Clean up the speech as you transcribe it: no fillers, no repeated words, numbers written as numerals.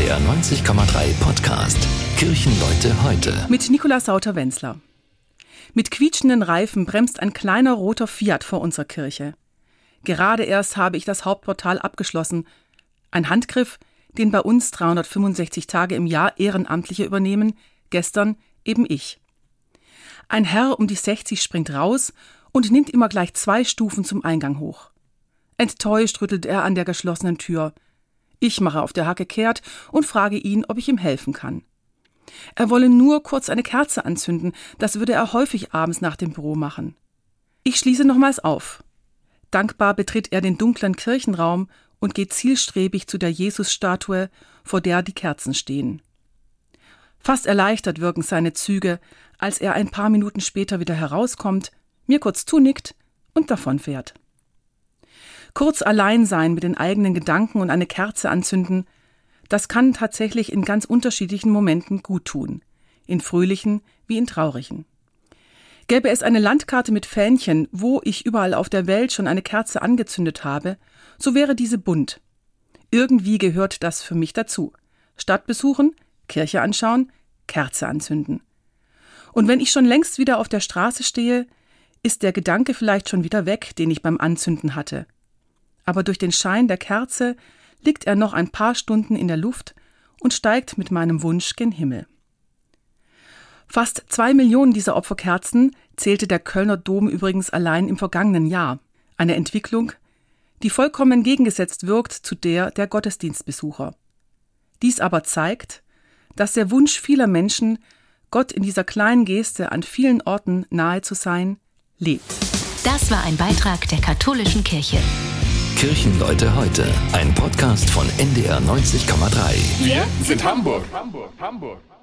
NDR 90,3 Podcast Kirchenleute heute. Mit Nicola Sauter-Wenzler. Mit quietschenden Reifen bremst ein kleiner roter Fiat vor unserer Kirche. Gerade erst habe ich das Hauptportal abgeschlossen. Ein Handgriff, den bei uns 365 Tage im Jahr Ehrenamtliche übernehmen, gestern eben ich. Ein Herr um die 60 springt raus und nimmt immer gleich 2 Stufen zum Eingang hoch. Enttäuscht rüttelt er an der geschlossenen Tür. Ich mache auf der Hacke kehrt und frage ihn, ob ich ihm helfen kann. Er wolle nur kurz eine Kerze anzünden, das würde er häufig abends nach dem Büro machen. Ich schließe nochmals auf. Dankbar betritt er den dunklen Kirchenraum und geht zielstrebig zu der Jesusstatue, vor der die Kerzen stehen. Fast erleichtert wirken seine Züge, als er ein paar Minuten später wieder herauskommt, mir kurz zunickt und davonfährt. Kurz allein sein mit den eigenen Gedanken und eine Kerze anzünden, das kann tatsächlich in ganz unterschiedlichen Momenten gut tun, in fröhlichen wie in traurigen. Gäbe es eine Landkarte mit Fähnchen, wo ich überall auf der Welt schon eine Kerze angezündet habe, so wäre diese bunt. Irgendwie gehört das für mich dazu. Stadt besuchen, Kirche anschauen, Kerze anzünden. Und wenn ich schon längst wieder auf der Straße stehe, ist der Gedanke vielleicht schon wieder weg, den ich beim Anzünden hatte. Aber durch den Schein der Kerze liegt er noch ein paar Stunden in der Luft und steigt mit meinem Wunsch gen Himmel. Fast 2 Millionen dieser Opferkerzen zählte der Kölner Dom übrigens allein im vergangenen Jahr. Eine Entwicklung, die vollkommen entgegengesetzt wirkt zu der Gottesdienstbesucher. Dies aber zeigt, dass der Wunsch vieler Menschen, Gott in dieser kleinen Geste an vielen Orten nahe zu sein, lebt. Das war ein Beitrag der Katholischen Kirche. Kirchenleute heute, ein Podcast von NDR 90,3. Wir sind Hamburg.